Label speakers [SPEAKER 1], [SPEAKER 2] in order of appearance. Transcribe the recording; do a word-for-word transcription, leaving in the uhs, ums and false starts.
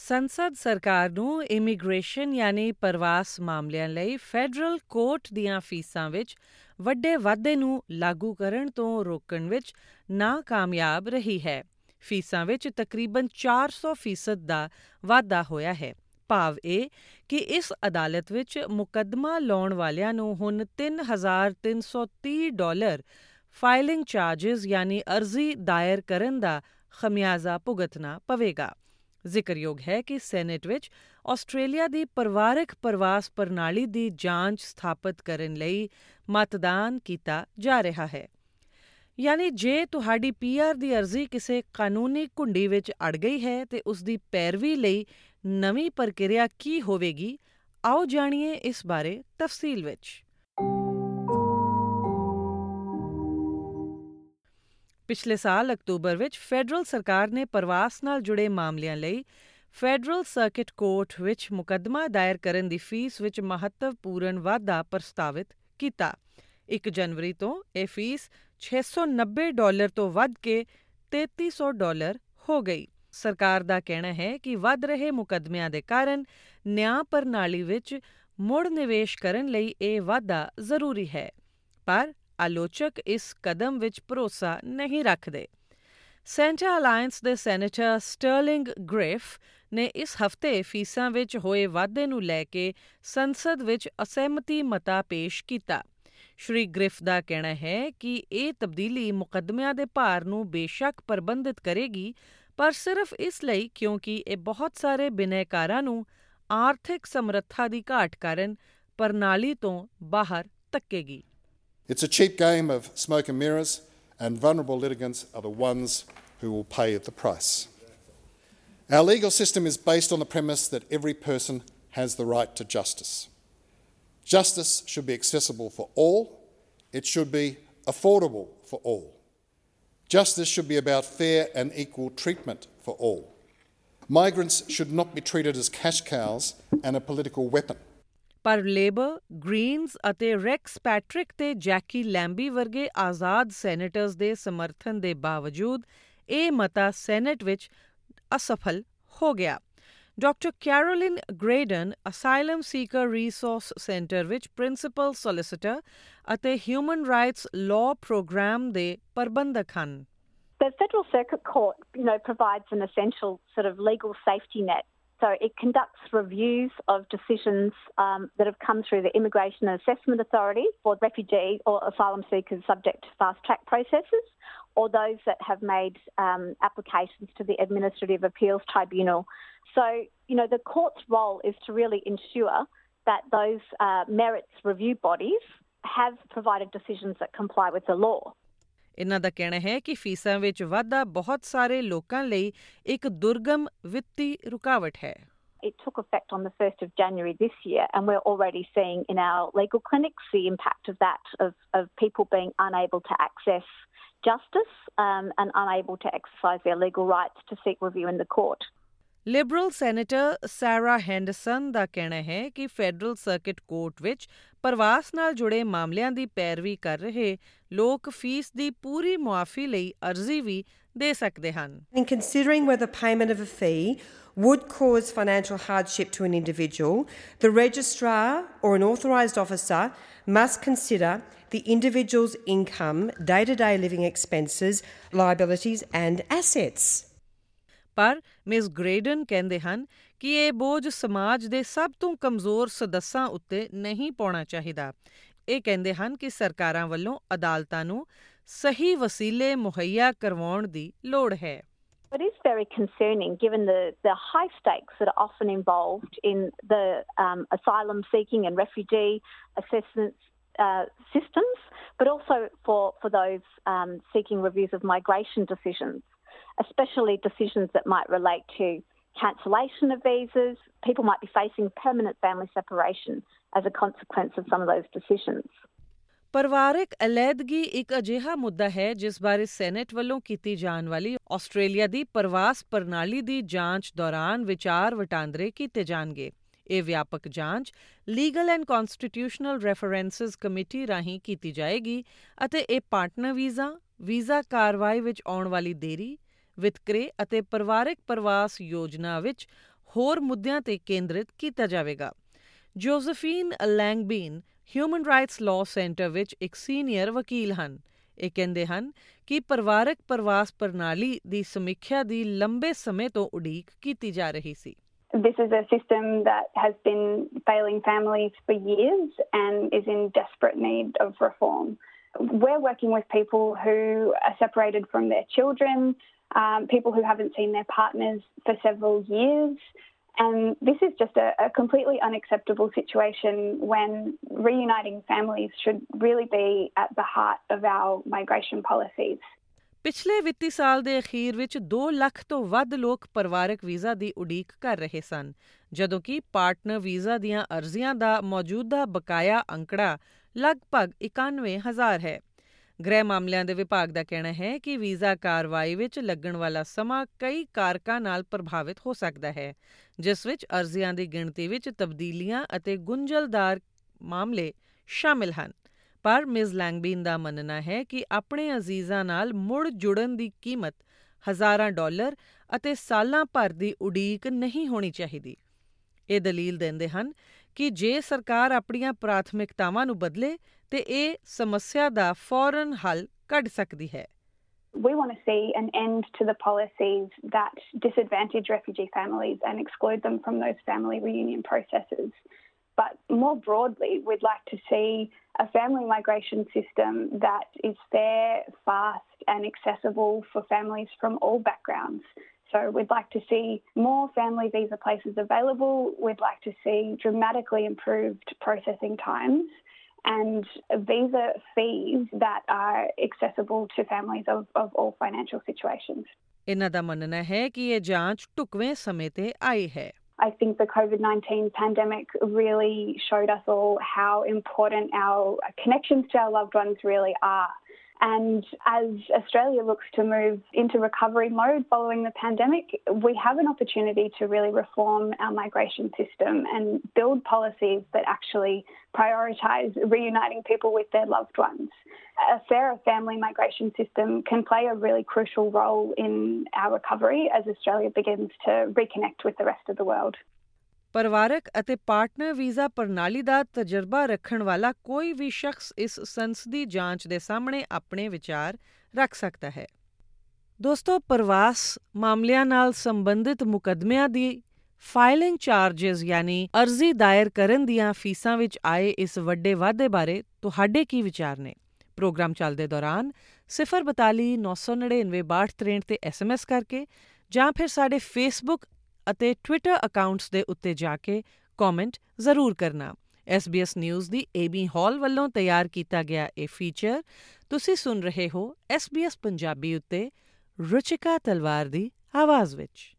[SPEAKER 1] ਸੰਸਦ ਸਰਕਾਰ ਨੂੰ ਇਮੀਗ੍ਰੇਸ਼ਨ ਯਾਨੀ ਪ੍ਰਵਾਸ ਮਾਮਲਿਆਂ ਲਈ ਫੈਡਰਲ ਕੋਰਟ ਦੀਆਂ ਫੀਸਾਂ ਵਿੱਚ ਵੱਡੇ ਵਾਧੇ ਨੂੰ ਲਾਗੂ ਕਰਨ ਤੋਂ ਰੋਕਣ ਵਿੱਚ ਨਾਕਾਮਯਾਬ ਰਹੀ ਹੈ। ਫੀਸਾਂ ਵਿੱਚ ਤਕਰੀਬਨ ਚਾਰ ਸੌ ਫੀਸਦ ਦਾ ਵਾਧਾ ਹੋਇਆ ਹੈ। ਭਾਵ ਇਹ ਕਿ ਇਸ ਅਦਾਲਤ ਵਿੱਚ ਮੁਕੱਦਮਾ ਲਾਉਣ ਵਾਲਿਆਂ ਨੂੰ ਹੁਣ ਤਿੰਨ ਹਜ਼ਾਰ ਤਿੰਨ ਸੌ ਤੀਹ ਡਾਲਰ ਫਾਈਲਿੰਗ ਚਾਰਜਿਸ ਯਾਨੀ ਅਰਜ਼ੀ ਦਾਇਰ ਕਰਨ ਦਾ ਖਮਿਆਜ਼ਾ ਭੁਗਤਣਾ ਪਵੇਗਾ। ਜ਼ਿਕਰਯੋਗ ਹੈ ਕਿ ਸੈਨੇਟ ਵਿੱਚ ਆਸਟ੍ਰੇਲੀਆ ਦੀ ਪਰਿਵਾਰਕ ਪ੍ਰਵਾਸ ਪ੍ਰਣਾਲੀ ਦੀ ਜਾਂਚ ਸਥਾਪਿਤ ਕਰਨ ਲਈ ਮਤਦਾਨ ਕੀਤਾ ਜਾ ਰਿਹਾ ਹੈ। ਯਾਨੀ ਜੇ ਤੁਹਾਡੀ ਪੀ ਆਰ ਦੀ ਅਰਜ਼ੀ ਕਿਸੇ ਕਾਨੂੰਨੀ ਘੁੰਡੀ ਵਿੱਚ ਅੜ ਗਈ ਹੈ ਤੇ ਉਸ ਦੀ ਪੈਰਵੀ ਲਈ ਨਵੀਂ ਪ੍ਰਕਿਰਿਆ ਕੀ ਹੋਵੇਗੀ, ਆਓ ਜਾਣੀਏ ਇਸ ਬਾਰੇ ਤਫਸੀਲ ਵਿੱਚ। ਪਿਛਲੇ ਸਾਲ ਅਕਤੂਬਰ ਵਿੱਚ ਫੈਡਰਲ ਸਰਕਾਰ ਨੇ ਪ੍ਰਵਾਸ ਨਾਲ ਜੁੜੇ ਮਾਮਲਿਆਂ ਲਈ ਫੈਡਰਲ ਸਰਕਿਟ ਕੋਰਟ ਵਿੱਚ ਮੁਕੱਦਮਾ ਦਾਇਰ ਕਰਨ ਦੀ ਫੀਸ ਵਿੱਚ ਮਹੱਤਵਪੂਰਨ ਵਾਧਾ ਪ੍ਰਸਤਾਵਿਤ ਕੀਤਾ। ਇੱਕ ਜਨਵਰੀ ਤੋਂ ਇਹ ਫੀਸ ਛੇ ਸੌ ਨੱਬੇ ਡਾਲਰ ਤੋਂ ਵੱਧ ਕੇ ਤੇਤੀ ਸੌ ਡਾਲਰ ਹੋ ਗਈ। ਸਰਕਾਰ ਦਾ ਕਹਿਣਾ ਹੈ ਕਿ ਵੱਧ ਰਹੇ ਮੁਕੱਦਮਿਆਂ ਦੇ ਕਾਰਨ ਨਿਆਂ ਪ੍ਰਣਾਲੀ ਵਿੱਚ ਮੁੜ ਨਿਵੇਸ਼ ਕਰਨ ਲਈ ਇਹ ਵਾਧਾ ਜ਼ਰੂਰੀ ਹੈ, ਪਰ ਆਲੋਚਕ ਇਸ ਕਦਮ ਵਿੱਚ ਭਰੋਸਾ ਨਹੀਂ ਰੱਖਦੇ। ਸੈਂਟਰ ਅਲਾਇੰਸ ਦੇ ਸੈਨੇਟਰ ਸਟਰਲਿੰਗ ਗ੍ਰਿਫ ਨੇ ਇਸ ਹਫ਼ਤੇ ਫੀਸਾਂ ਵਿੱਚ ਹੋਏ ਵਾਧੇ ਨੂੰ ਲੈ ਕੇ ਸੰਸਦ ਵਿੱਚ ਅਸਹਿਮਤੀ ਮਤਾ ਪੇਸ਼ ਕੀਤਾ। ਸ਼੍ਰੀ ਗ੍ਰਿਫ ਦਾ ਕਹਿਣਾ ਹੈ ਕਿ ਇਹ ਤਬਦੀਲੀ ਮੁਕੱਦਮਿਆਂ ਦੇ ਭਾਰ ਨੂੰ ਬੇਸ਼ੱਕ ਪ੍ਰਬੰਧਿਤ ਕਰੇਗੀ, ਪਰ ਸਿਰਫ ਇਸ ਲਈ ਕਿਉਂਕਿ ਇਹ ਬਹੁਤ ਸਾਰੇ ਬਿਨੈਕਾਰਾਂ ਨੂੰ ਆਰਥਿਕ ਸਮਰੱਥਾ ਦੀ ਘਾਟ ਕਾਰਨ ਪ੍ਰਣਾਲੀ ਤੋਂ ਬਾਹਰ ਧੱਕੇਗੀ।
[SPEAKER 2] It's a cheap game of smoke and mirrors, and vulnerable litigants are the ones who will pay the price. Our legal system is based on the premise that every person has the right to justice. Justice should be accessible for all. It should be affordable for all. Justice should be about fair and equal treatment for all. Migrants should not be treated as cash cows and a political weapon.
[SPEAKER 1] ਪਰ Labor, Greens ਅਤੇ Rex Patrick ਤੇ Jacqui Lambie ਵਰਗੇ ਆਜ਼ਾਦ ਸੈਨੇਟਰਜ਼ ਦੇ ਸਮਰਥਨ ਦੇ ਬਾਵਜੂਦ ਇਹ ਮਤਾ ਸੈਨੇਟ ਵਿੱਚ ਅਸਫਲ ਹੋ ਗਿਆ। Doctor Carolyn Graydon asylum seeker resource centre ਵਿੱਚ ਪ੍ਰਿੰਸੀਪਲ ਸੋਲਿਸਿਟਰ ਅਤੇ ਹਿਊਮਨ ਰਾਈਟਸ ਲਾਅ ਪ੍ਰੋਗਰਾਮ ਦੇ ਪ੍ਰਬੰਧਕ ਹਨ।
[SPEAKER 3] The Federal Circuit Court, you know, provides an essential sort of legal safety net. So it conducts reviews of decisions um, that have come through the Immigration and Assessment Authority for refugee or asylum seekers subject to fast-track processes, or those that have made um, applications to the Administrative Appeals Tribunal. So, you know, the court's role is to really ensure that those uh, merits review bodies have provided decisions that comply with the law.
[SPEAKER 1] ਇਨ੍ਹਾਂ ਦਾ ਕਹਿਣਾ ਹੈ ਕਿ ਫੀਸਾਂ ਵਿੱਚ ਵਾਧਾ ਬਹੁਤ ਸਾਰੇ ਲੋਕਾਂ ਲਈ ਇੱਕ ਦੁਰਗਮ ਵਿੱਤੀ ਰੁਕਾਵਟ ਹੈ।
[SPEAKER 3] It took effect on the first of January this year, and we're already seeing in our legal clinics the impact of that, of, of people being unable to access justice um, and unable to exercise their legal rights to seek review in the court.
[SPEAKER 1] Liberal senator Sarah Henderson ਦਾ ਕਹਿਣਾ ਹੈ ਕਿ federal circuit court ਵਿੱਚ ਪ੍ਰਵਾਸ ਨਾਲ ਜੁੜੇ ਮਾਮਲਿਆਂ ਦੀ ਪੈਰਵੀ ਕਰ ਰਹੇ ਲੋਕ ਫੀਸ ਦੀ ਪੂਰੀ ਮੁਆਫ਼ੀ ਲਈ ਅਰਜ਼ੀ ਵੀ ਦੇ ਸਕਦੇ ਹਨ।
[SPEAKER 4] In considering whether payment of a fee would cause financial hardship to an individual, the registrar or an authorised officer must consider the individual's income, day-to-day living expenses, liabilities and assets.
[SPEAKER 1] ਪਰ Miss Graydon ਕਹਿੰਦੇ ਹਨ ਕਿ ਇਹ ਬੋਝ ਸਮਾਜ ਦੇ ਸਭ ਤੋਂ ਕਮਜ਼ੋਰ ਸਦੱਸਾਂ ਉੱਤੇ ਨਹੀਂ ਪਾਉਣਾ ਚਾਹੀਦਾ। ਇਹ ਕਹਿੰਦੇ ਹਨ ਕਿ ਸਰਕਾਰਾਂ ਵੱਲੋਂ ਅਦਾਲਤਾਂ ਨੂੰ ਸਹੀ ਵਸੀਲੇ ਮੁਹੱਈਆ ਕਰਵਾਉਣ ਦੀ ਲੋੜ ਹੈ।
[SPEAKER 3] It is very concerning given the, the high stakes that are often involved in the um, asylum seeking and refugee assessment uh, systems, but also for, for those um, seeking reviews of migration decisions, especially decisions that might relate to cancellation of visas. People might be facing permanent family separation as a consequence of some of those decisions.
[SPEAKER 1] ਪਰਿਵਾਰਕ ਅਲੈਹਦਗੀ ਇੱਕ ਅਜਿਹਾ ਮੁੱਦਾ ਹੈ ਜਿਸ ਬਾਰੇ senate ਵੱਲੋਂ ਕੀਤੀ ਜਾਣ ਵਾਲੀ ਆਸਟ੍ਰੇਲੀਆ ਦੀ ਪ੍ਰਵਾਸ ਪ੍ਰਣਾਲੀ ਦੀ ਜਾਂਚ ਦੌਰਾਨ ਵਿਚਾਰ ਵਟਾਂਦਰੇ ਕੀਤੇ ਜਾਣਗੇ। ਇਹ ਵਿਆਪਕ ਜਾਂਚ legal and constitutional references committee ਰਾਹੀਂ ਕੀਤੀ ਜਾਏਗੀ ਅਤੇ ਇਹ ਪਾਰਟਨਰ ਵੀਜ਼ਾ, ਵੀਜ਼ਾ ਕਾਰਵਾਈ ਵਿੱਚ ਆਉਣ ਵਾਲੀ ਦੇਰੀ, ਵਿਤਕਰੇ ਅਤੇ ਪਰਿਵਾਰਕ ਪ੍ਰਵਾਸ ਯੋਜਨਾ ਵਿੱਚ ਹੋਰ ਮੁੱਦਿਆਂ ਤੇ ਕੇਂਦਰਿਤ ਕੀਤਾ ਜਾਵੇਗਾ। Josephine Langbein human rights law centre ਵਿੱਚ ਇੱਕ ਸੀਨੀਅਰ ਵਕੀਲ ਹਨ। ਇਹ ਕਹਿੰਦੇ ਹਨ ਕਿ ਪਰਿਵਾਰਕ ਪ੍ਰਵਾਸ ਪ੍ਰਣਾਲੀ ਦੀ ਸਮੀਖਿਆ ਦੀ ਲੰਬੇ ਸਮੇਂ ਤੋਂ ਉਡੀਕ ਕੀਤੀ ਜਾ ਰਹੀ ਸੀ।
[SPEAKER 5] This is a system that has been failing families for years and is in desperate need of reform. We're working with people who are separated from their children, um, people who haven't seen their partners for several years. And this is just a, a completely unacceptable situation when reuniting families should really be at the heart of our migration policies.
[SPEAKER 1] ਪਿਛਲੇ ਵਿੱਤੀ ਸਾਲ ਦੇ ਅਖੀਰ ਵਿੱਚ ਦੋ ਲੱਖ ਤੋਂ ਵੱਧ ਲੋਕ ਪਰਿਵਾਰਕ ਵੀਜ਼ਾ ਦੀ ਉਡੀਕ ਕਰ ਰਹੇ ਸਨ, ਜਦੋਂ ਕਿ ਪਾਰਟਨਰ ਵੀਜ਼ਾ ਦੀਆਂ ਅਰਜ਼ੀਆਂ ਦਾ ਮੌਜੂਦਾ ਬਕਾਇਆ ਅੰਕੜਾ ਲਗਭਗ ਇਕਾਨਵੇਂ ਹਜ਼ਾਰ ਹੈ। ਗ੍ਰਹਿ ਮਾਮਲਿਆਂ ਦੇ ਵਿਭਾਗ ਦਾ ਕਹਿਣਾ ਹੈ ਕਿ ਵੀਜ਼ਾ ਕਾਰਵਾਈ ਵਿੱਚ ਲੱਗਣ ਵਾਲਾ ਸਮਾਂ ਕਈ ਕਾਰਕਾਂ ਨਾਲ ਪ੍ਰਭਾਵਿਤ ਹੋ ਸਕਦਾ ਹੈ, ਜਿਸ ਵਿੱਚ ਅਰਜ਼ੀਆਂ ਦੀ ਗਿਣਤੀ ਵਿੱਚ ਤਬਦੀਲੀਆਂ ਅਤੇ ਗੁੰਝਲਦਾਰ ਮਾਮਲੇ ਸ਼ਾਮਿਲ ਹਨ। ਪਰ ਮਿਜ਼ ਲੈਂਗਬੀਨ ਦਾ ਮੰਨਣਾ ਹੈ ਕਿ ਆਪਣੇ ਅਜ਼ੀਜ਼ਾਂ ਨਾਲ ਮੁੜ ਜੁੜਨ ਦੀ ਕੀਮਤ ਹਜ਼ਾਰਾਂ ਡਾਲਰ ਅਤੇ ਸਾਲਾਂ ਭਰ ਦੀ ਉਡੀਕ ਨਹੀਂ ਹੋਣੀ ਚਾਹੀਦੀ। ਇਹ ਦਲੀਲ ਦਿੰਦੇ ਹਨ ਕਿ ਜੇ ਸਰਕਾਰ ਆਪਣੀਆਂ ਪ੍ਰਾਥਮਿਕਤਾਵਾਂ ਨੂੰ ਬਦਲੇ ਤੇ ਇਹ ਸਮੱਸਿਆ ਦਾ ਫੌਰਨ ਹੱਲ ਕੱਢ ਸਕਦੀ ਹੈ।
[SPEAKER 5] We want to see an end to the policies that disadvantage refugee families and exclude them from those family reunion processes. But more broadly, we'd like to see a family migration system that is fair, fast and accessible for families from all backgrounds. So we'd like to see more family visa places available. We'd like to see dramatically improved processing times and visa fees that are accessible to families of, of all financial situations.
[SPEAKER 1] ਇਹਨਾਂ ਦਾ ਮੰਨਣਾ ਹੈ ਕਿ ਇਹ ਜਾਂਚ ਢੁਕਵੇਂ ਸਮੇਂ ਤੇ ਆਈ ਹੈ।
[SPEAKER 5] I think the COVID nineteen pandemic really showed us all how important our connections to our loved ones really are. And as Australia looks to move into recovery mode following the pandemic, we have an opportunity to really reform our migration system and build policies that actually prioritise reuniting people with their loved ones. A fairer family migration system can play a really crucial role in our recovery as Australia begins to reconnect with the rest of the world.
[SPEAKER 1] ਪਰਿਵਾਰਕ ਅਤੇ partner visa ਪ੍ਰਣਾਲੀ ਦਾ ਤਜਰਬਾ ਰੱਖਣ ਵਾਲਾ ਕੋਈ ਵੀ ਸ਼ਖਸ ਇਸ ਸੰਸਦੀ ਜਾਂਚ ਦੇ ਸਾਹਮਣੇ ਆਪਣੇ ਵਿਚਾਰ ਰੱਖ ਸਕਦਾ ਹੈ। ਦੋਸਤੋ, ਪ੍ਰਵਾਸ ਮਾਮਲਿਆਂ ਨਾਲ ਸੰਬੰਧਿਤ ਮੁਕੱਦਮਿਆਂ ਦੀ ਫਾਈਲਿੰਗ ਚਾਰਜਸ ਯਾਨੀ ਅਰਜ਼ੀ ਦਾਇਰ ਕਰਨ ਦੀਆਂ ਫੀਸਾਂ ਵਿੱਚ ਆਏ ਇਸ ਵੱਡੇ ਵਾਧੇ ਬਾਰੇ ਤੁਹਾਡੇ ਕੀ ਵਿਚਾਰ ਨੇ? ਪ੍ਰੋਗਰਾਮ ਚੱਲਦੇ ਦੌਰਾਨ ਸਿਫਰ ਬਤਾਲੀ ਨੌ ਸੌ ਨੜਿਨਵੇਂ ਬਾਹਠ ਤਰੇਂਹਠ ਤੇ ਐਸ ਐਮ ਐਸ ਕਰਕੇ ਜਾਂ ਫਿਰ ਸਾਡੇ ਫੇਸਬੁੱਕ ਅਤੇ ਟਵਿੱਟਰ ਅਕਾਊਂਟਸ ਦੇ ਉੱਤੇ ਜਾ ਕੇ ਕਮੈਂਟ ਜ਼ਰੂਰ ਕਰਨਾ। ਐਸ ਬੀ ਐਸ ਨਿਊਜ਼ ਦੀ ਏ ਬੀ ਹਾਲ ਵੱਲੋਂ ਤਿਆਰ ਕੀਤਾ ਗਿਆ ਇਹ ਫੀਚਰ ਤੁਸੀਂ ਸੁਣ ਰਹੇ ਹੋ ਐਸ ਬੀ ਐਸ ਪੰਜਾਬੀ ਉੱਤੇ ਰੁਚਿਕਾ ਤਲਵਾਰ ਦੀ ਆਵਾਜ਼ ਵਿੱਚ।